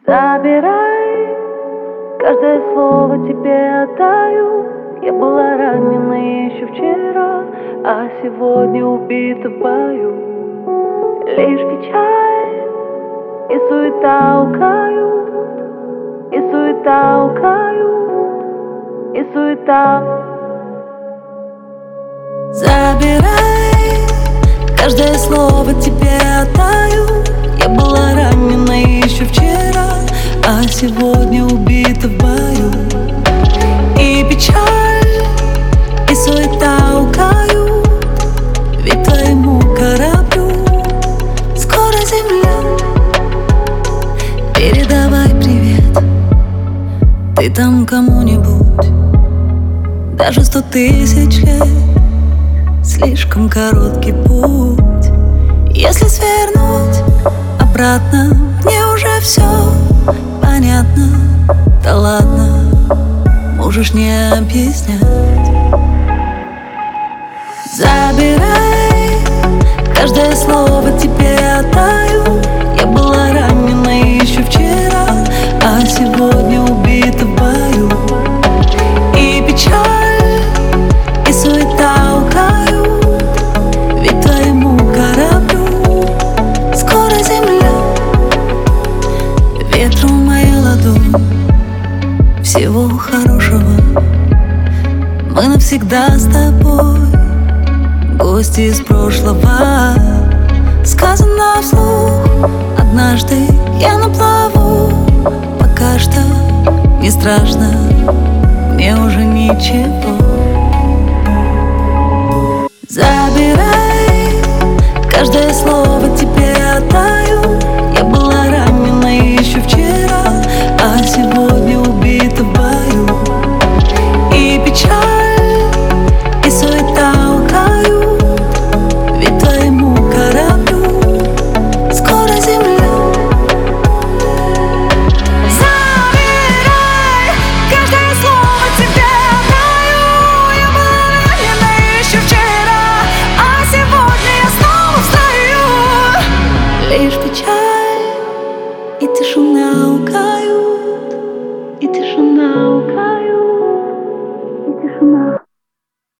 Забирай, каждое слово тебе отдаю. Я была ранена еще вчера, а сегодня убита в бою. Лишь печаль и суета укают, и суета укают, и суета. Забирай, каждое слово тебе отдаю. Я была ранена еще вчера, а сегодня убита в бою. И печаль, и суета укают, ведь твоему кораблю скоро земля. Передавай привет ты там кому-нибудь. Даже 100 тысяч лет слишком короткий путь. Если свернуть обратно, мне уже все понятно. Да ладно, можешь не объяснять. Забирай, каждое слово тебе отдаю. Я была ранена еще вчера, а сегодня убита в бою. И печаль, и суета укают, ведь твоему кораблю скоро земля. Ветру моя ладонь, всего хорошего. Мы навсегда с тобой, гости из прошлого. Сказано вслух, однажды я на плаву. Пока что не страшно, мне уже ничего. Забирай, каждое слово тебе отдаю. Я была ранена еще вчера, а сегодня убита в бою. И печаль, и суета укают, ведь твоему кораблю скоро земля. Забирай, каждое слово тебе отдаю. Я была ранена еще вчера, а сегодня я снова встаю. Лишь